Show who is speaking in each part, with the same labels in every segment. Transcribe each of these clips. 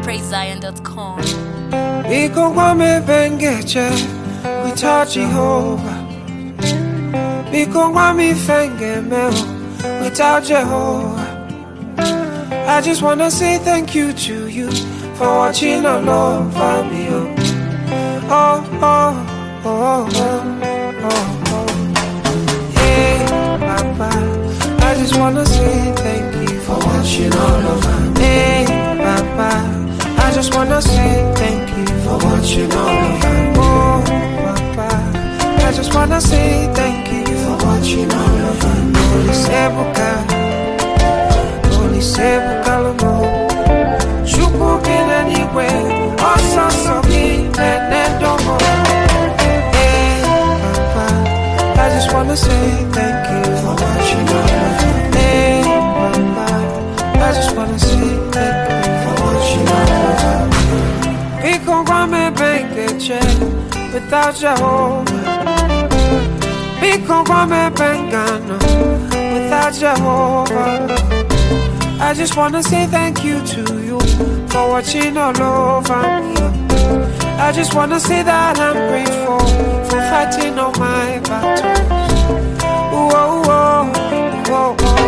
Speaker 1: praisezion.com.
Speaker 2: We go wame bengeche without Jehovah. We go wame fenge meo without Jehovah. I just wanna say thank you to you for watching all over me. Oh, oh, oh, oh, oh, oh. Hey, Papa, I just wanna say thank you for watching all over me. Hey, Papa, I just wanna say thank you for watching all over me. Oh, Papa, I just wanna say thank you for watching all over me. Holy Sebuka, Holy Sebuka Lomo, Shuku bin anywhere, also so be Nenedomo. Hey, Papa, I just wanna say thank you for watching all over me. Hey, Papa, I just wanna say thank you for watching all over me. We can run me bank a check without Jehovah. We can run me bank without Jehovah. I just wanna say thank you to you for watching all over me. I just wanna say that I'm grateful for fighting all my battles. Whoa, whoa, whoa, whoa.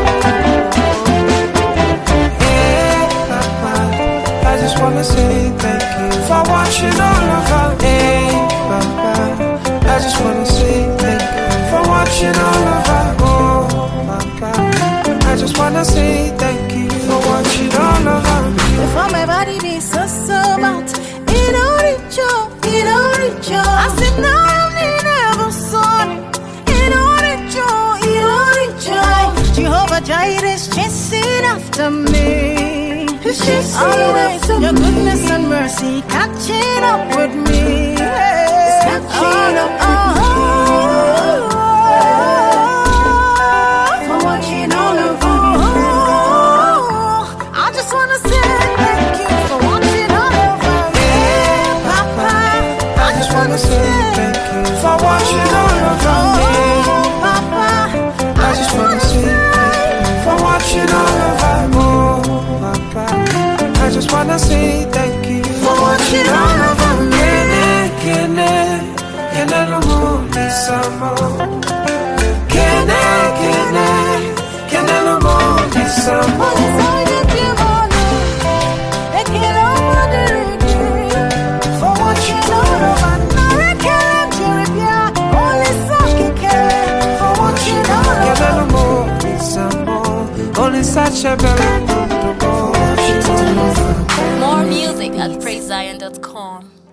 Speaker 2: Hey, Papa, I just wanna say thank you for watching all over me. Hey, Papa, I just wanna say thank you for watching all over. Oh, Papa, I just wanna say thank you for watching all over me.
Speaker 3: Before my body be so bad, it don't reach you, it don't reach you. I said no, I'm never sorry. It don't reach you, it don't reach you. Jehovah Jireh is chasing after me. He's chasing always after your goodness and mercy catching up with me. It's catching up with me. For watching all over me. I just wanna say thank you for watching all over me. Papa, I just wanna say
Speaker 2: thank you for watching all over me.
Speaker 3: Papa,
Speaker 2: I just wanna say thank you for watching all over me. Oh, Papa, I just wanna say thank you for watching all over me. Kene, kene no more, nisamo. Kene, kene, kene no more, nisamo. Only such a better
Speaker 1: More music at praisezion.com.